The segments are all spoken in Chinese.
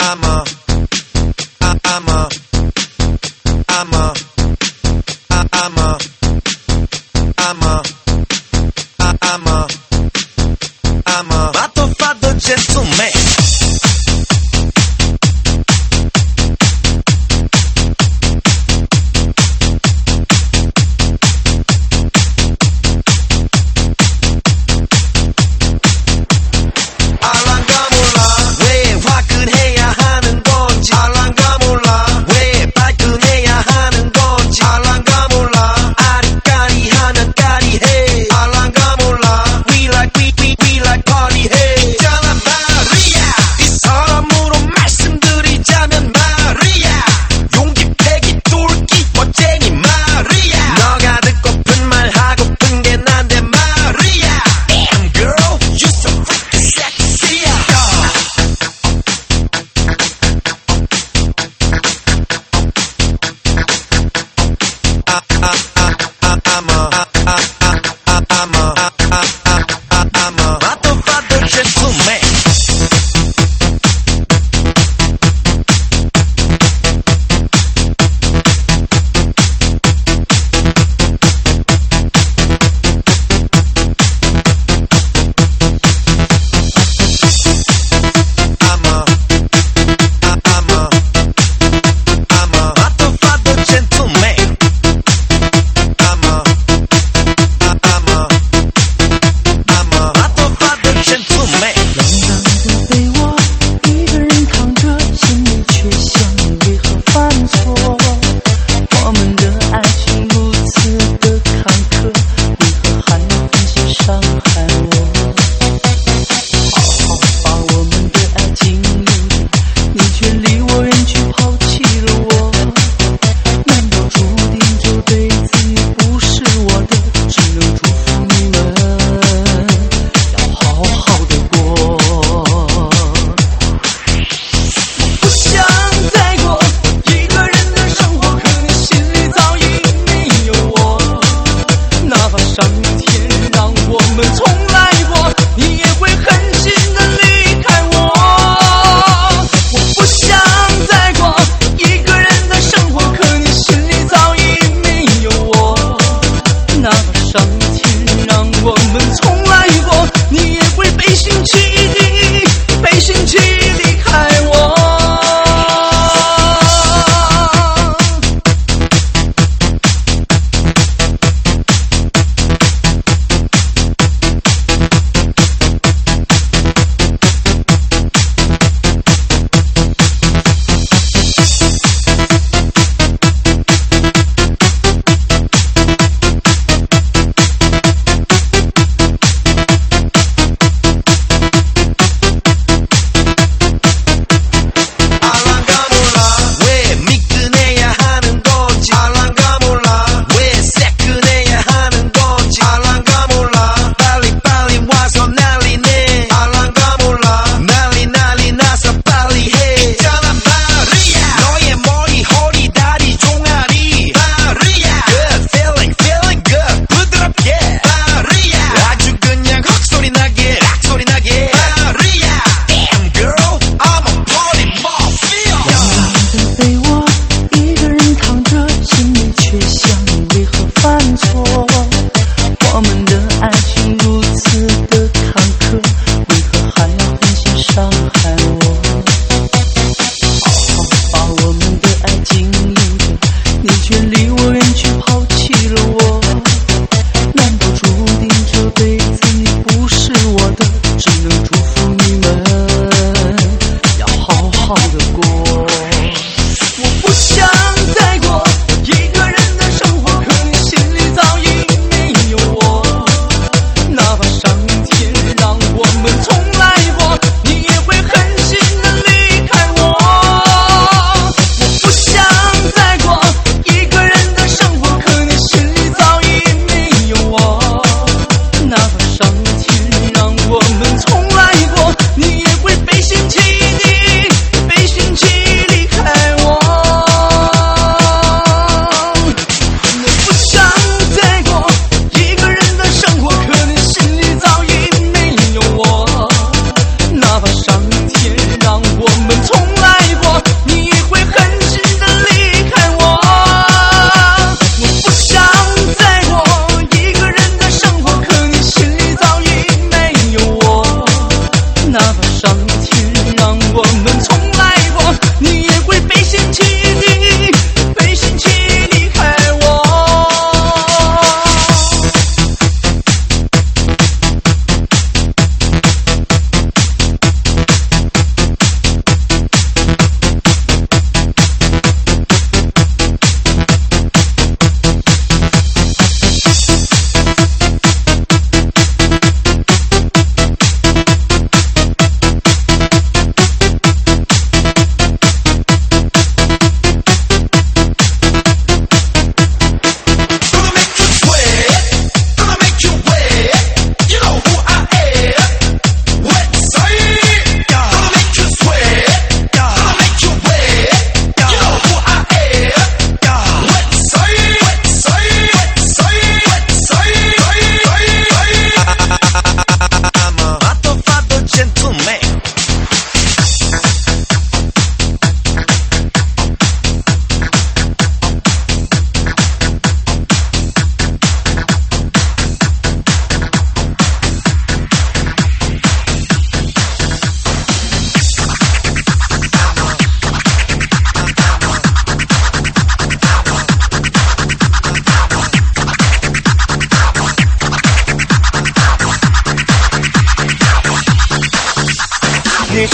I'm a I'm a I'm a I'm a I'm a I'm a I'm a mato fatto gesso me 알랑가 몰라 왜 화끈해야 하는 거야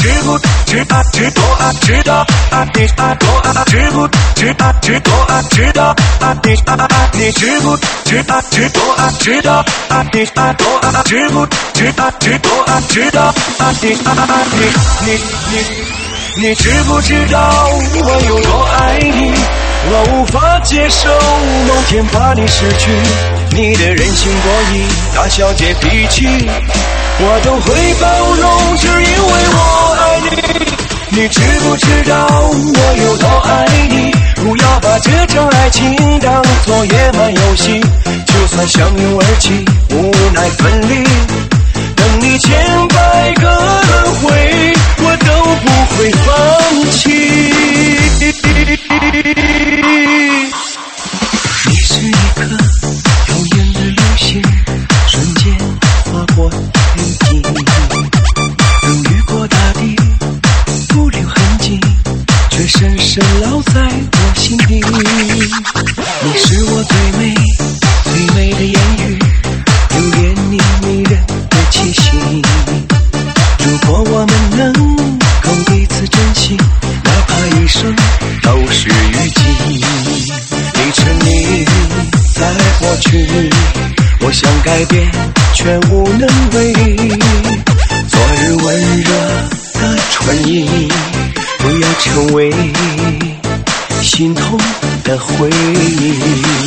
不知道多爱知道你多爱知不知道多爱知道你知不知道多爱知道你多爱知不知道多爱知道你知不知道我有多爱你？我无法接受某天把你失去，你的任性多疑，大小姐脾气，我都会包容，只因为我爱你。你知不知道我有多爱你？不要把这场爱情当作野蛮游戏，就算相拥而泣，无奈分离，等你千百个轮回，我都不会放弃。你是一颗遥远的流星，瞬间划过天际，曾雨过大地，不留痕迹，却深深烙在我心底。你是我最美最美的言语，留恋你迷人的气息。如果我们能够彼此珍惜，哪怕一生都是雨季。你沉溺在过去，我想改变却无能为力。昨日温热的春意，不要成为心痛的回忆。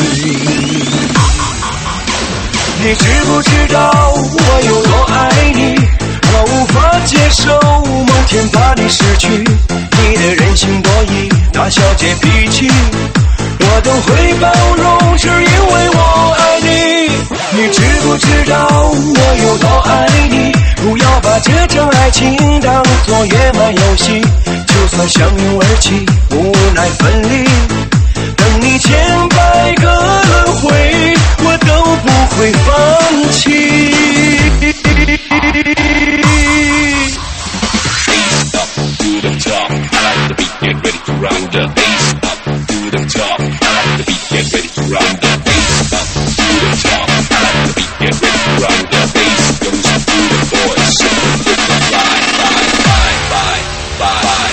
你知不知道我有多爱你？我无法接受某天把你失去，你的任性多疑，大小姐脾气，我都会包容，只因为我爱你。你知不知道我有多爱你？不要把这场爱情当作野蛮游戏，就算相拥而泣，无奈分离，等你千百个轮回，我都不会放弃。Round the bass up to the top. I like the beat, get ready to round the bass up to the top. I like the beat, get ready to round the bass. Goes up to the boys, with the bye, bye, bye, bye, bye.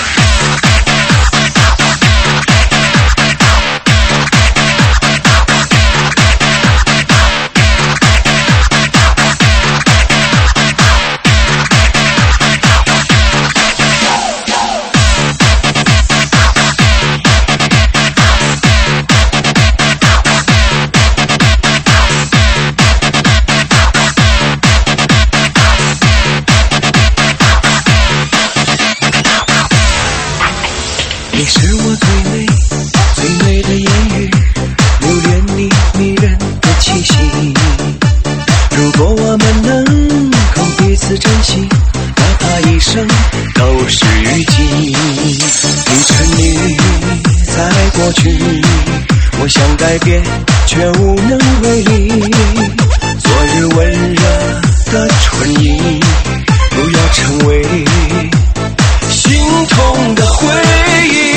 你是我最美最美的言语，留恋你迷人的气息。如果我们能够彼此珍惜，哪怕一生都是雨季。你沉溺在过去，我想改变却无能为力。昨日温热的春意，不要成为心痛的回忆。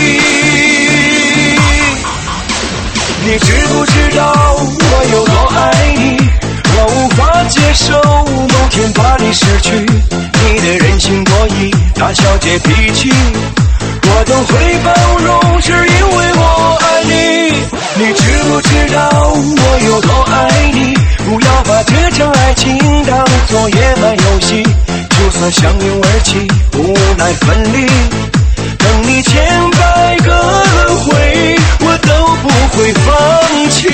你知不知道我有多爱你？我无法接受某天把你失去，你的任性多疑，大小姐脾气，我都会包容，只因为我爱你。你知不知道我有多爱你？不要把这场爱情当作野蛮游戏，就算相拥而泣，无奈分离，等你千百个轮回，我都不会放弃。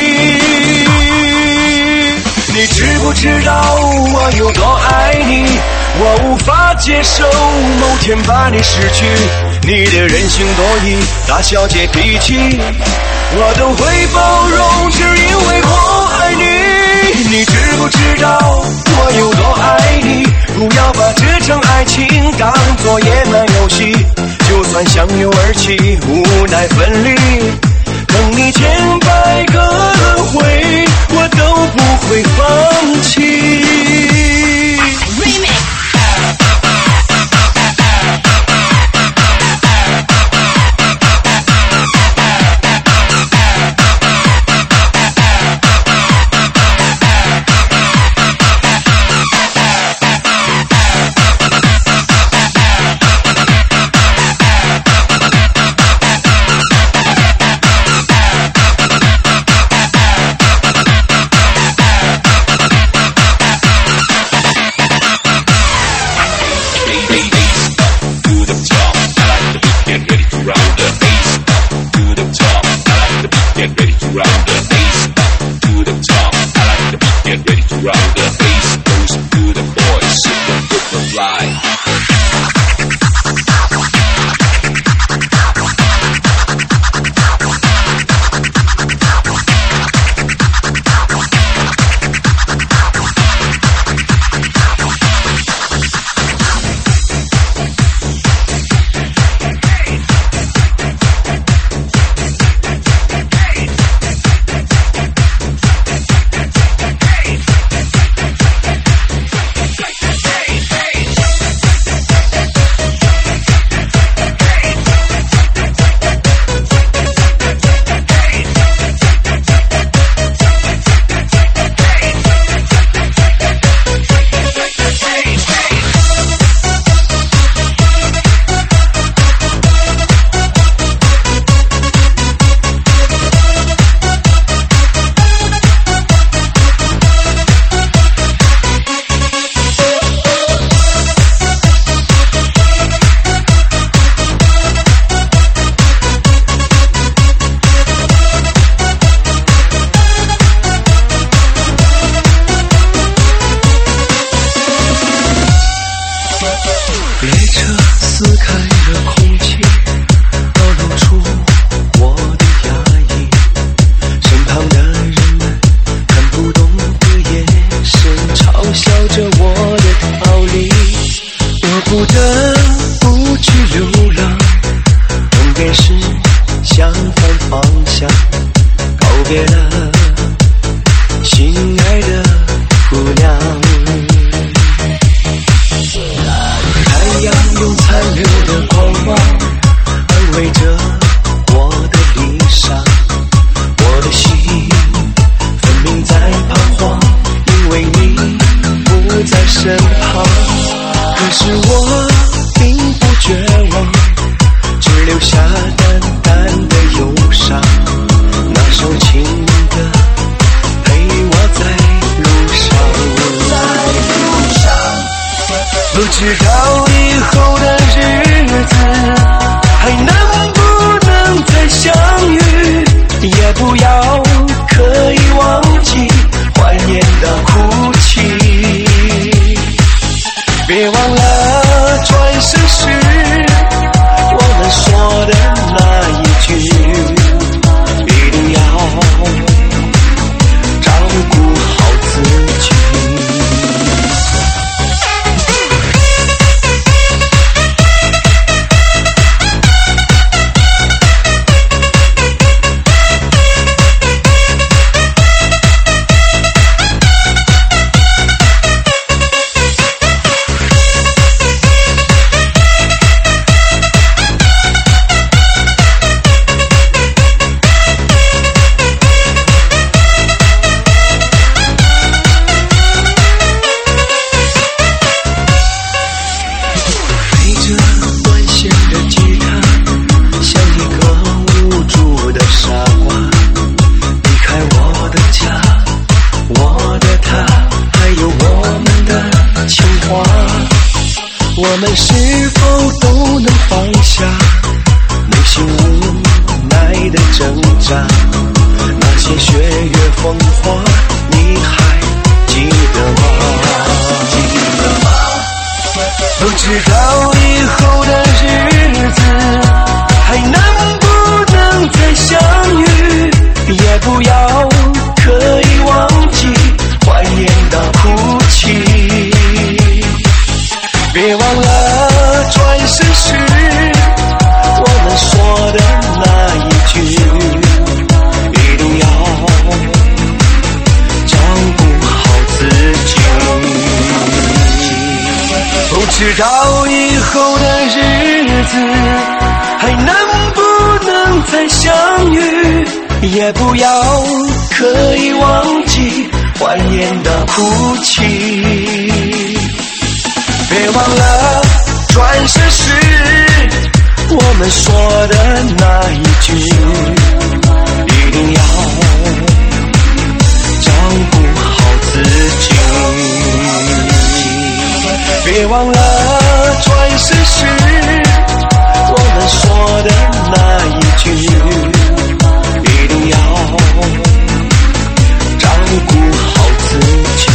你知不知道我有多爱你？我无法接受某天把你失去，你的任性多疑，大小姐脾气，我都会包容，只因为我爱你。你知不知道我有多爱你？不要把这场爱情当作野蛮游戏，就算相拥而泣，无奈分离，等你千百个轮回，我都不会放弃。 便是相反方向，告别了心爱的姑娘。太阳用残留的光芒安慰着我的离殇，我的心分明在彷徨，因为你不在身旁。可是我并不绝望，只留下淡淡的忧伤。那首情歌陪我在路上，不知道以后的日子还能不能再相遇，也不要刻意忘记怀念的哭泣。别忘了转身时我们说的那一句，一定要照顾好自己。我们是否都能放下内心无奈的挣扎？那些血月风花，你还记得吗？不知道以后的日子还能不能再相遇，也不要刻意忘记怀念的哭泣。别忘了转身时我们说的那一句，一定要照顾好自己。不知道以后的日子还能不能再相遇，也不要刻意忘记怀念的哭泣。别忘了转身时我们说的那一句，一定要照顾好自己。别忘了转身时我们说的那一句，一定要照顾好自己。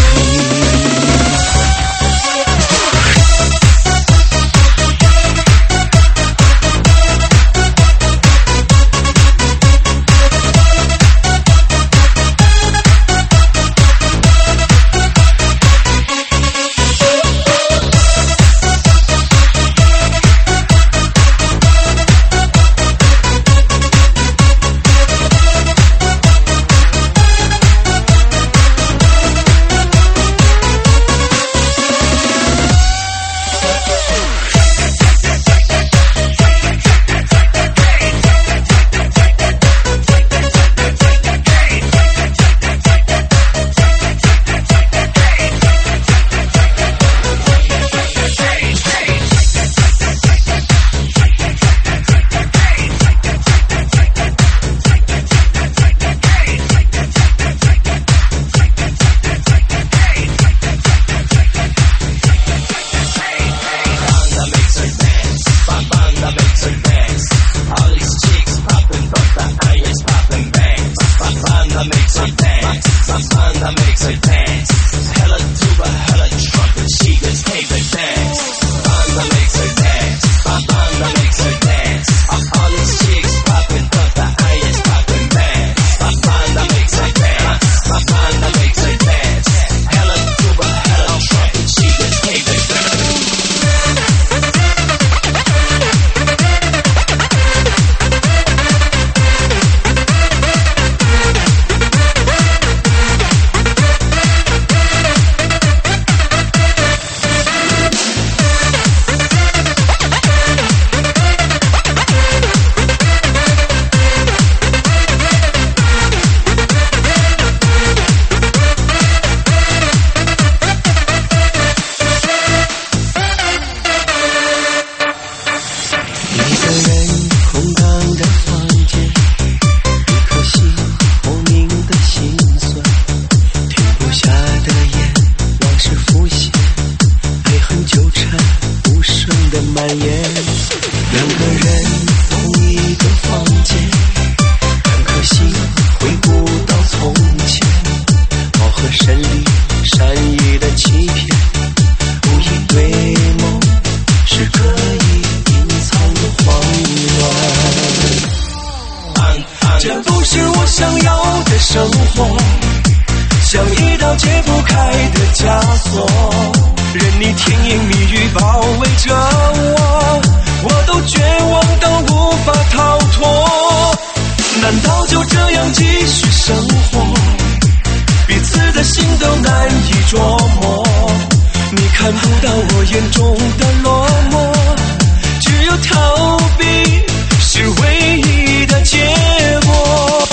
这不是我想要的生活，像一道解不开的枷锁，任你甜言蜜语包围着我，我都绝望到无法逃脱。难道就这样继续生活？彼此的心都难以捉摸，你看不到我眼中的落寞，只有逃避是唯一的结果。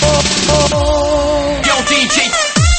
用DJ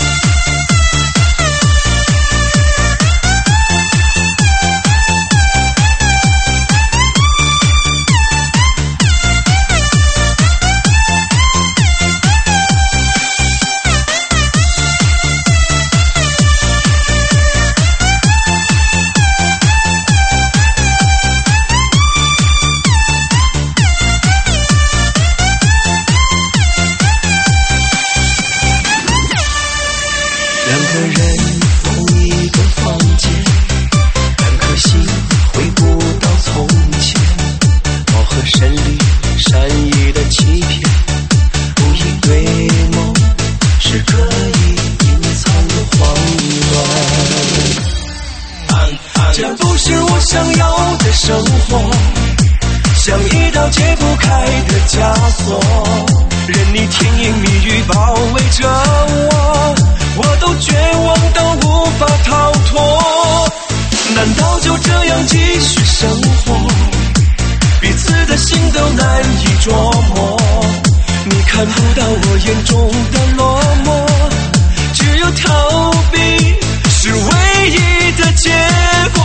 像一道解不开的枷锁，任你甜言蜜语包围着我，我都绝望到无法逃脱。难道就这样继续生活？彼此的心都难以捉摸，你看不到我眼中的落寞，只有逃避是唯一的结果。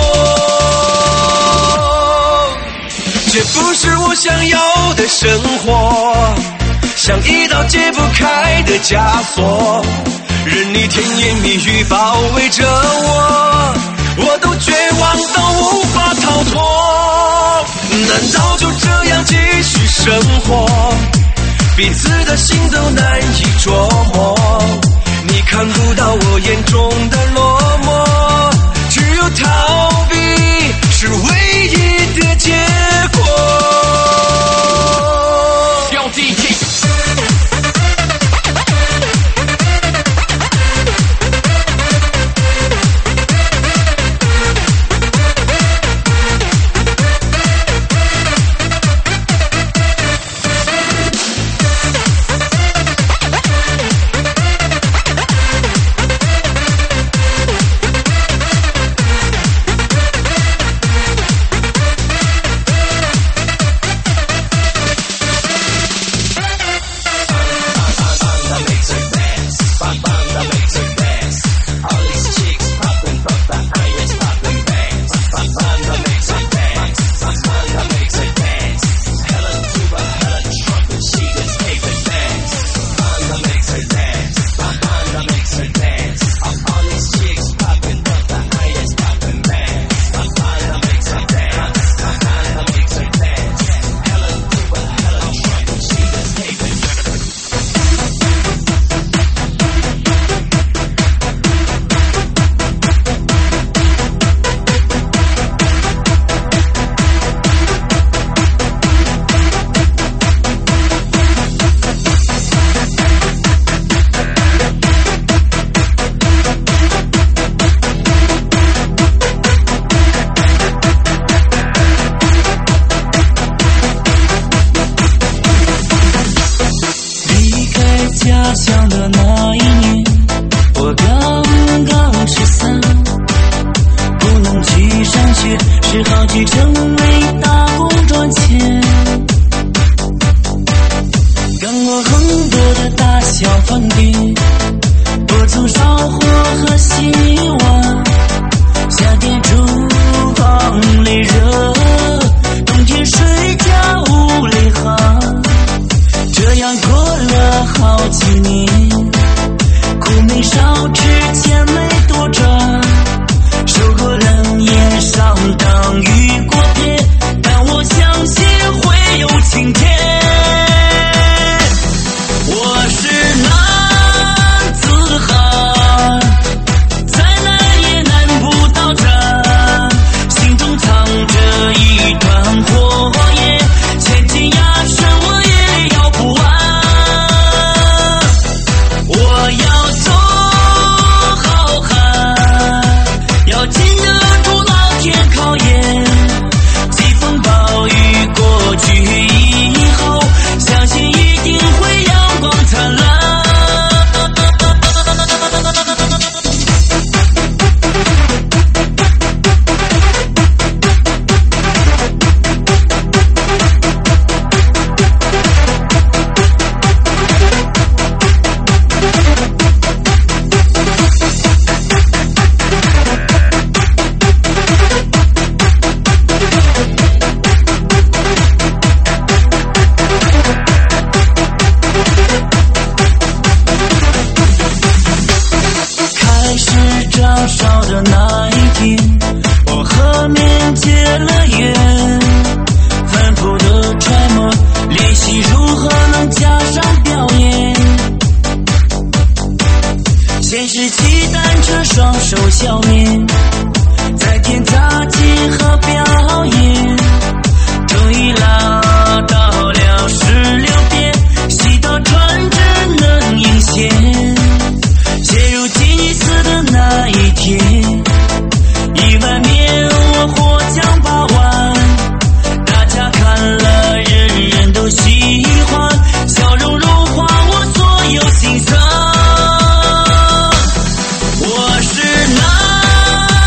这不是我想要的生活，像一道解不开的枷锁，任你甜言蜜语包围着我，我都绝望到无法逃脱。难道就这样继续生活？彼此的心都难以捉摸，你看不到我眼中的落寞，只有逃避是唯一的结果。 用 DJ 上加上表演。先是骑单车双手消灭，再添杂技和表演，终于拉到了16点，洗到船只能迎线。写入吉尼斯的那一天，1万面我获奖8万，大家看了人人都喜欢，笑容融化我所有心酸。我是男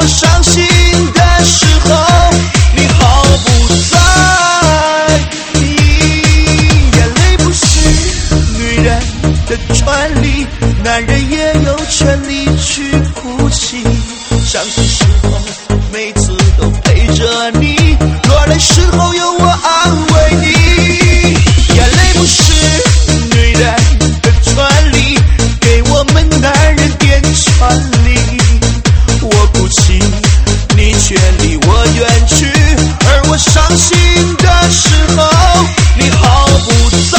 我伤心的时候，你毫不在意。眼泪不是女人的专利，男人也有权利去哭泣。伤心时候每次都陪着你，落泪时候有我安慰你。眼泪不是女人的专利，给我们男人点权利。我哭泣，你却离我远去，而我伤心的时候，你毫不在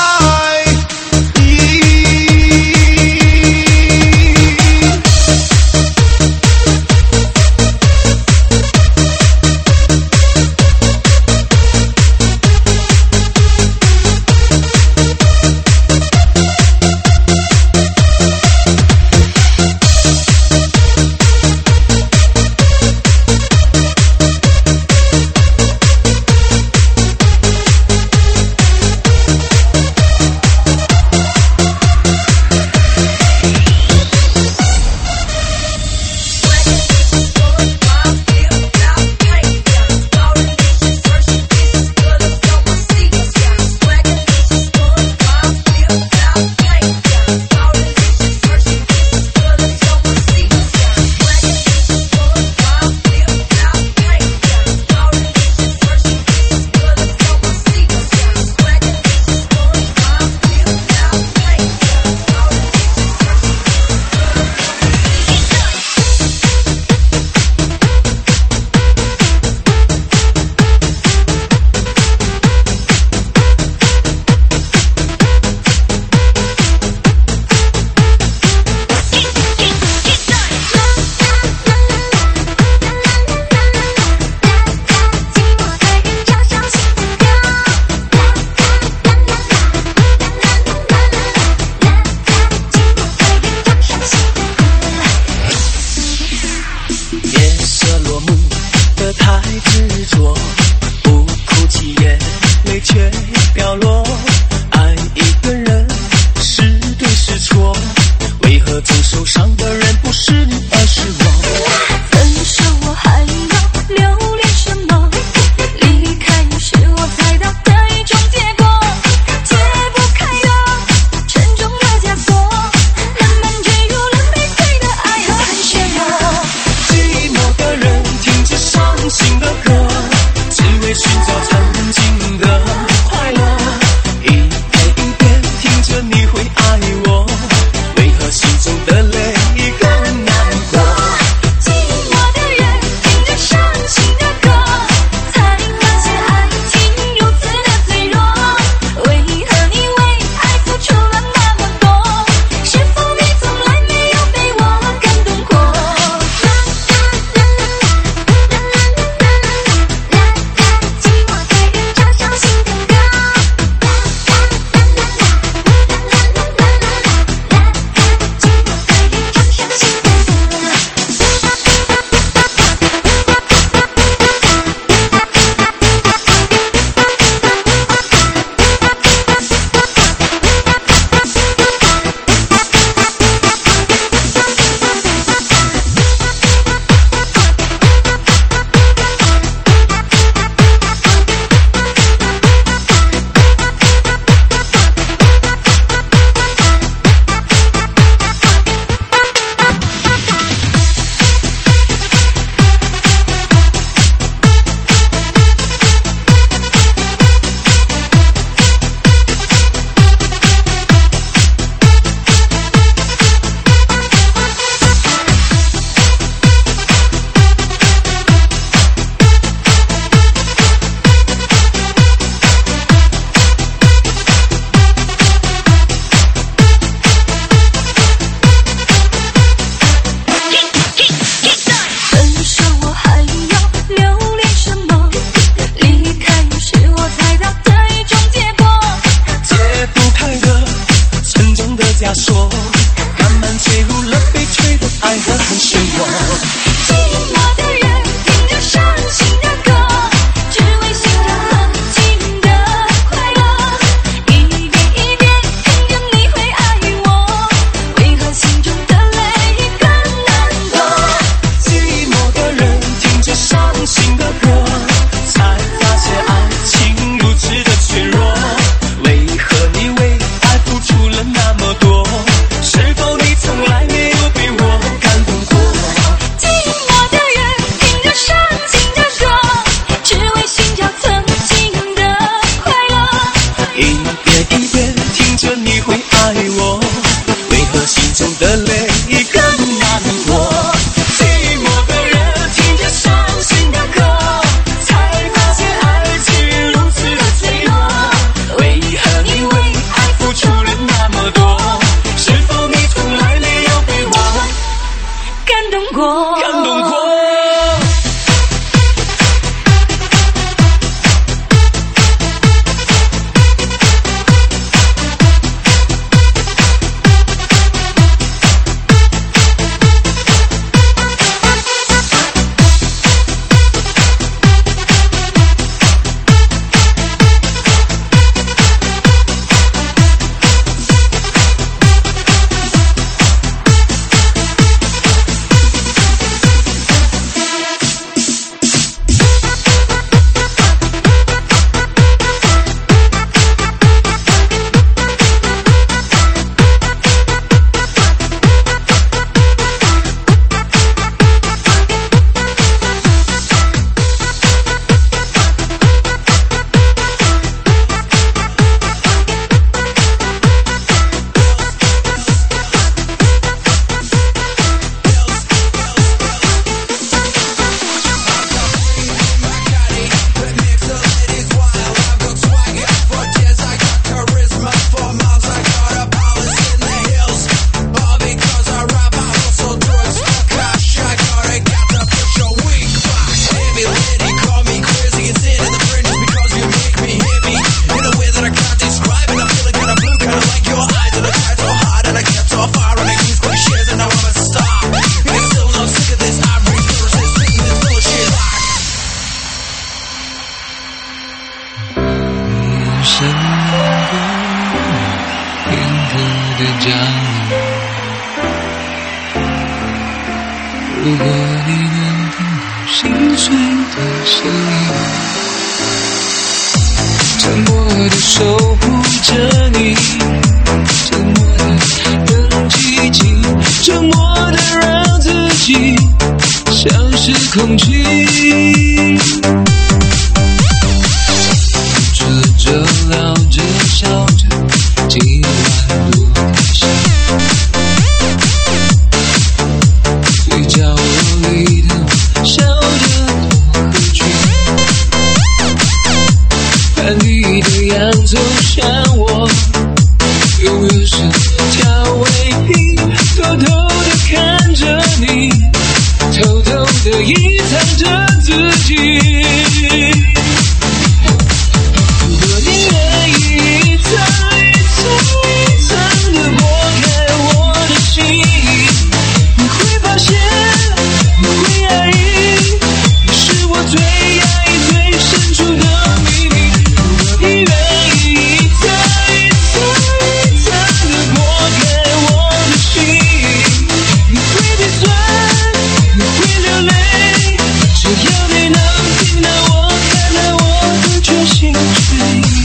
意。 动过， 感动过。 如果你能听到心碎的声音，沉默地守护着你，沉默地让寂静，沉默地让自己像是空气，吃着聊着笑着，今晚多开心。角落里的我笑得多合群，看你的样走向我，永远是调味品，偷偷地看着你，偷偷地隐藏着自己。如果你愿意一层一层一层地剥开我的心，你会发现你会压抑，你是我最压抑最深处的秘密。如果你愿意一层一层一层地剥开我的心，你会鼻酸，你会流泪，只要你能听到我看到我的全心全意。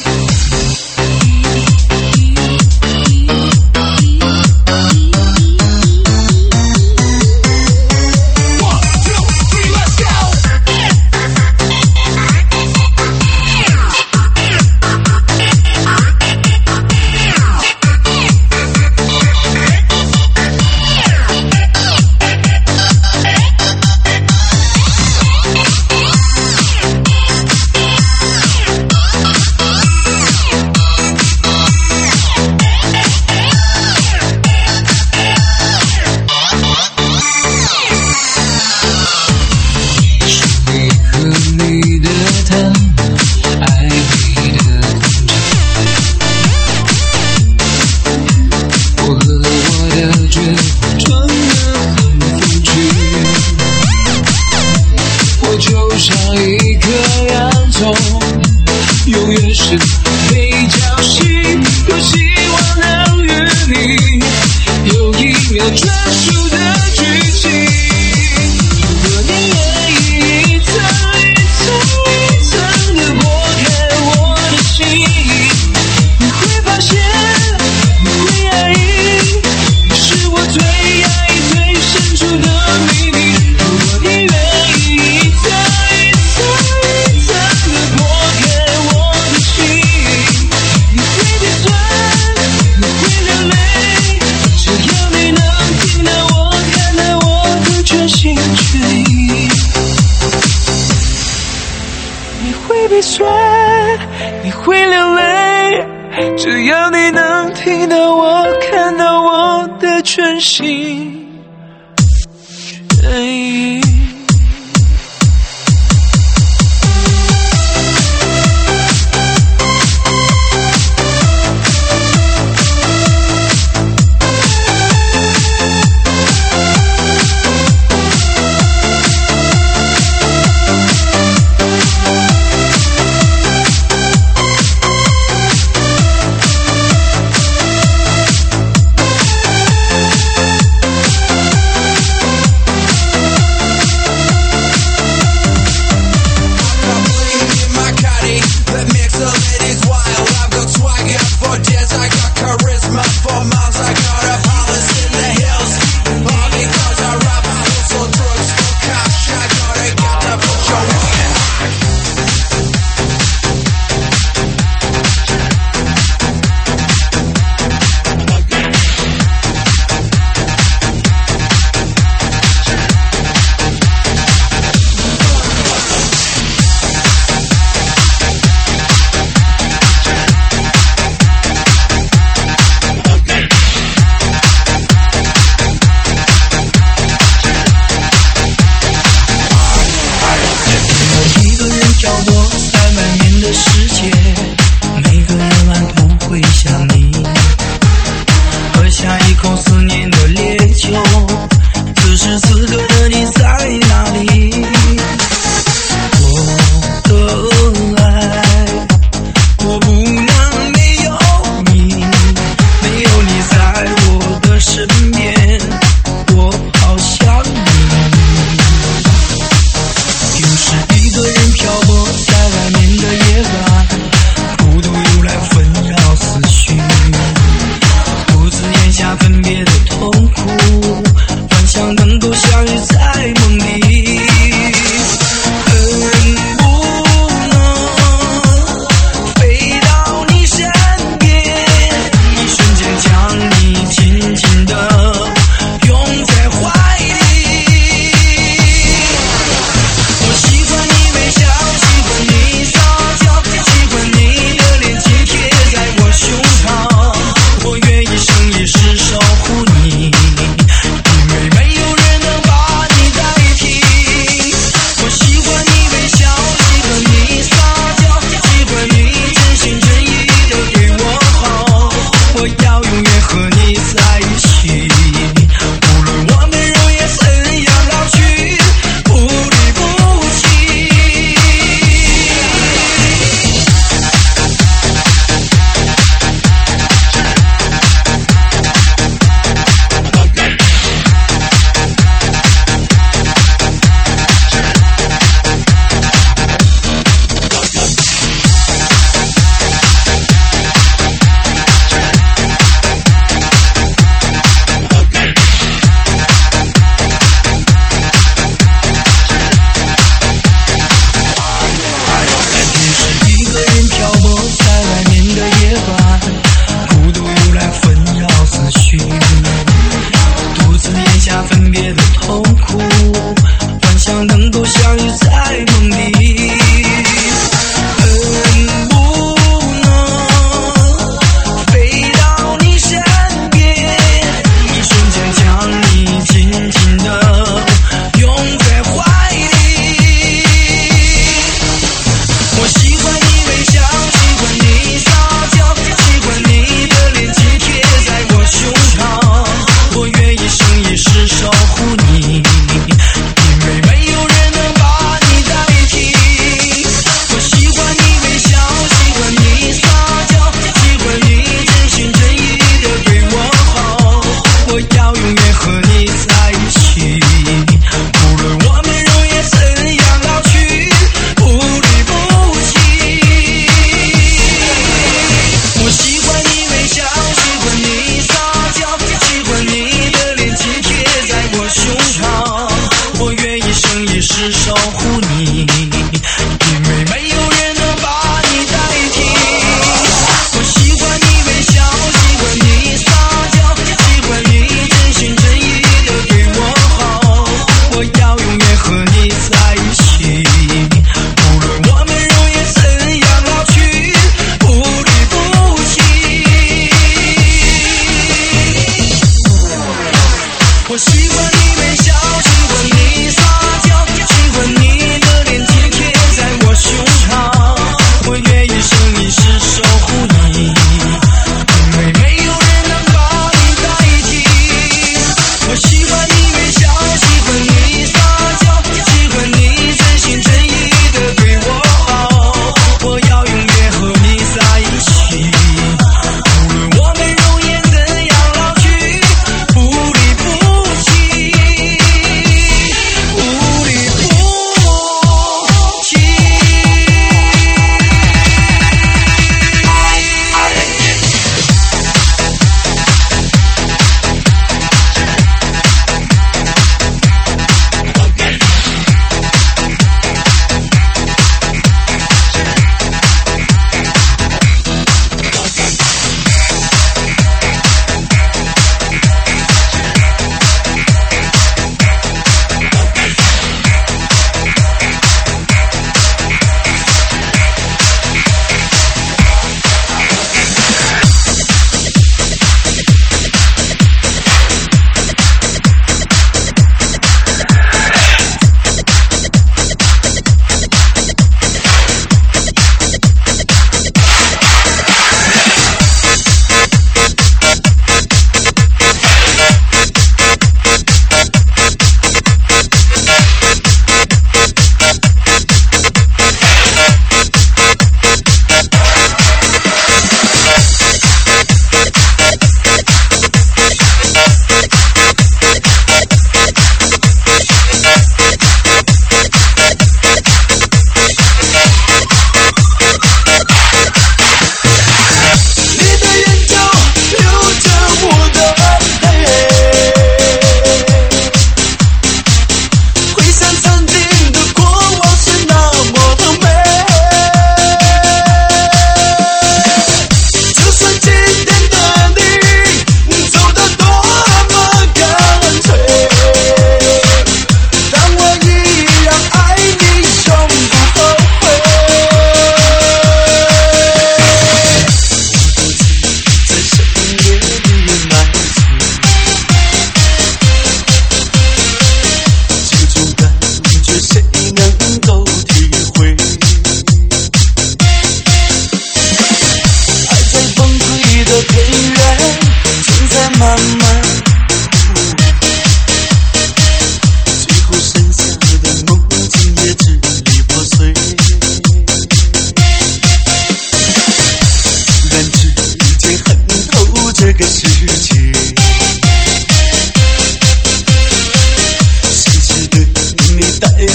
永远是被侥幸，多希望能与你有一秒专属的剧情。如果你愿意一层一层一层地剥开我的心，你会发现你会压抑，你是我最压抑最深处的秘密。如果你愿意一层一层一层地剥开我的心，你会鼻酸，你会流泪，只要你能听到我看到我的全心全意。你会鼻酸，你会流泪，只要你能听到我看到我的全心谁？ 守护你。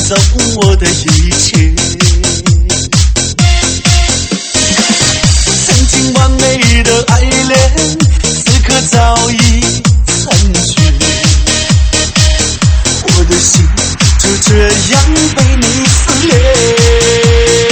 走我的一切。曾经完美的爱恋，此刻早已残缺。我的心就这样被你撕裂。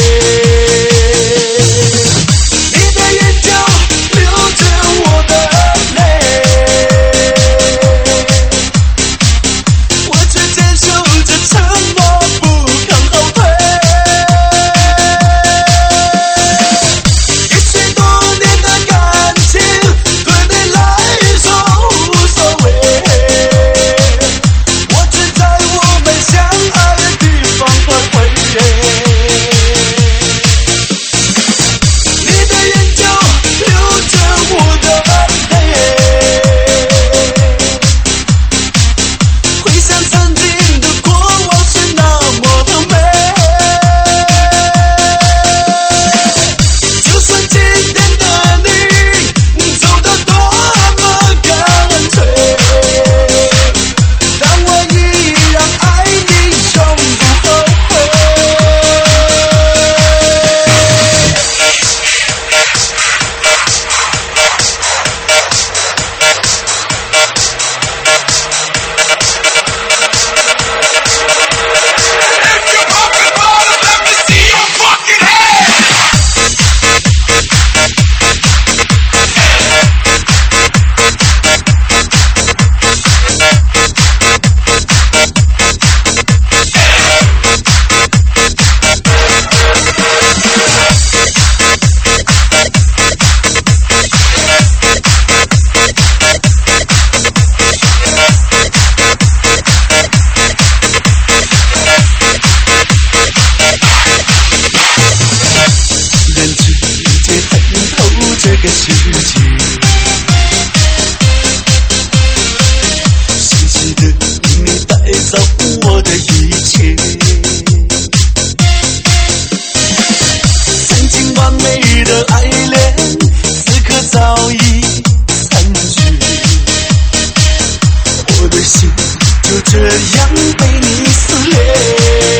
个世界，细细的你带走我的一切，曾经完美的爱恋，此刻早已残缺，我的心就这样被你撕裂。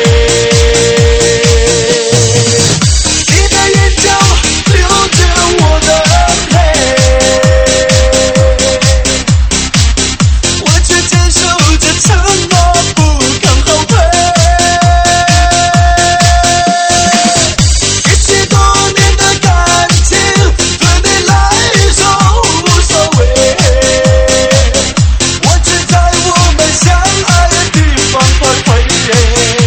回味。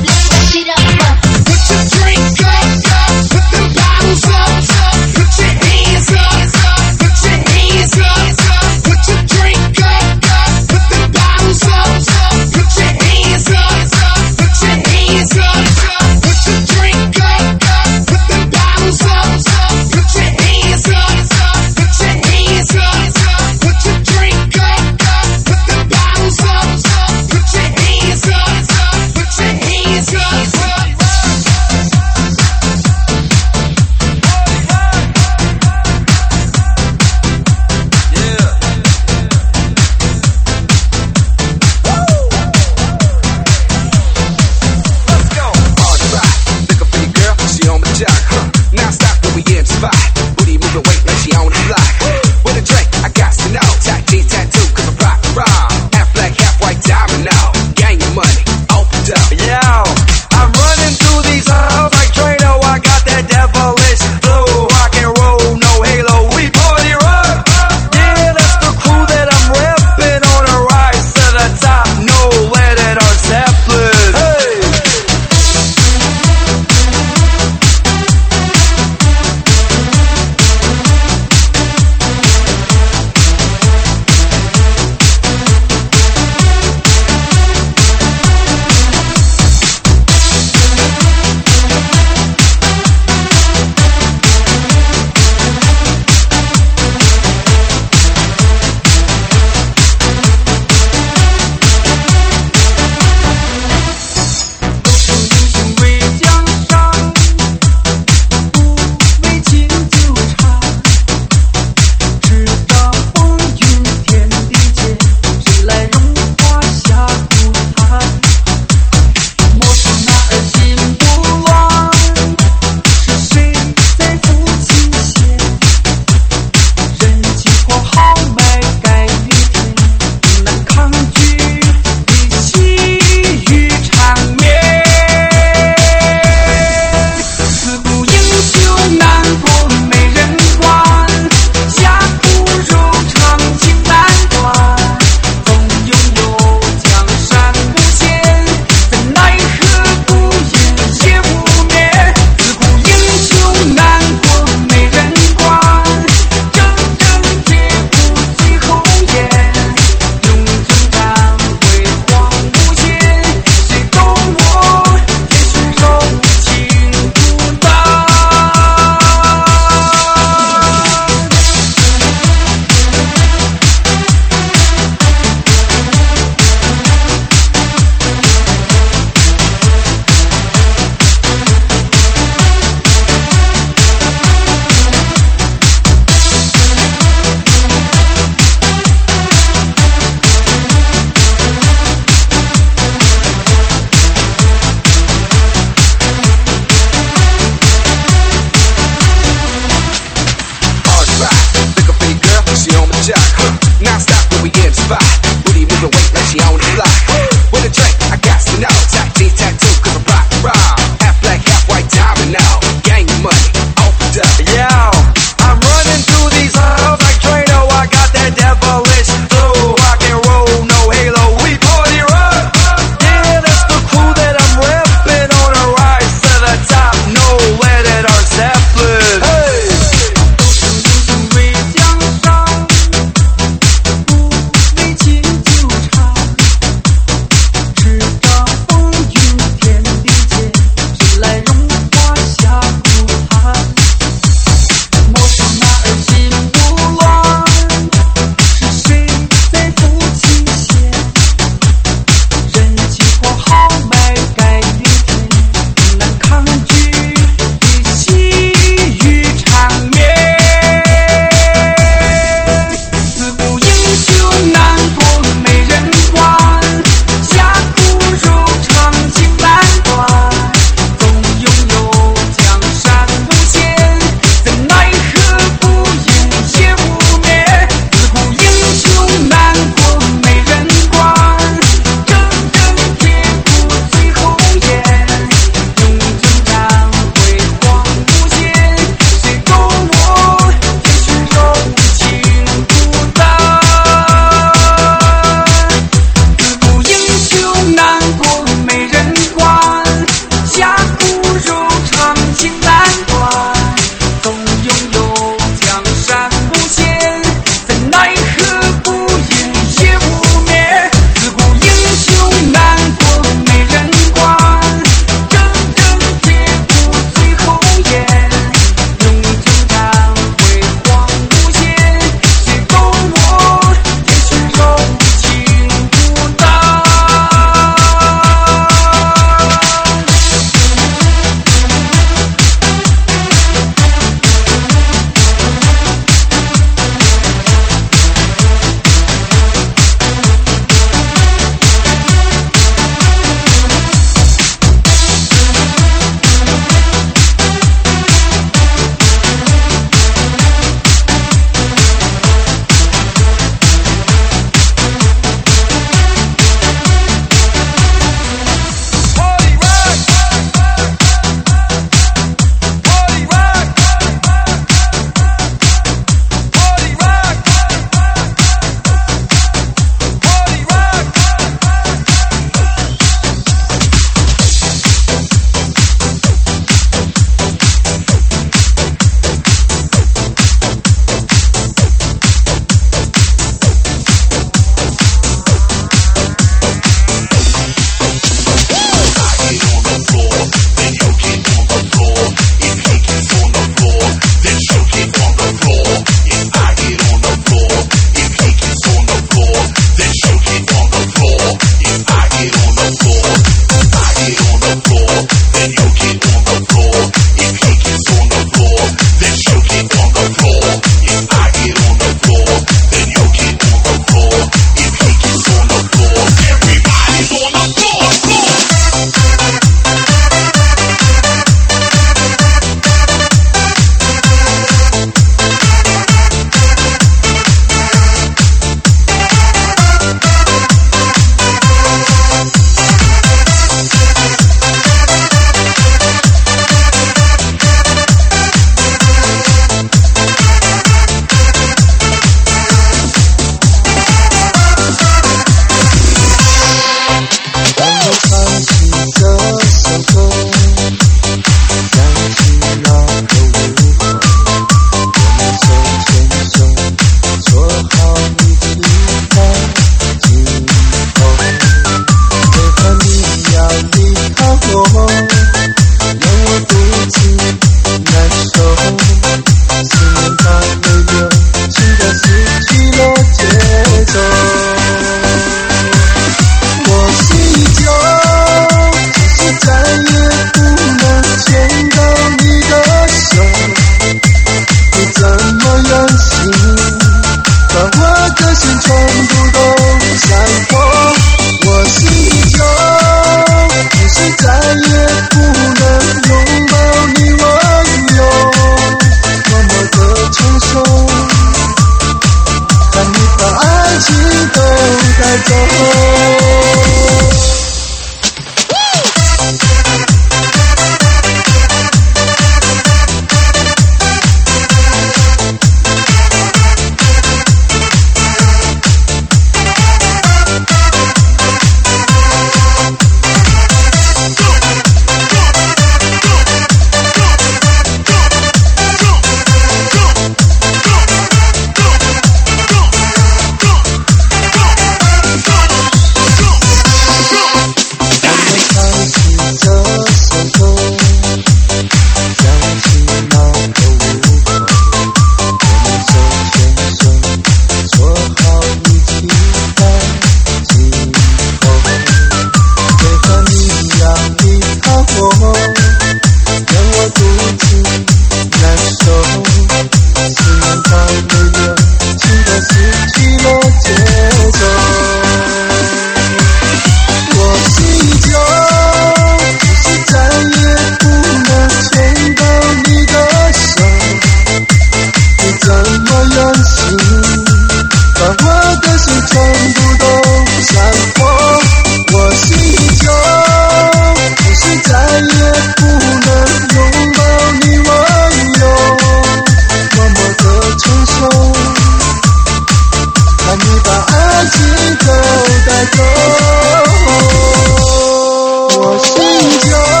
酒。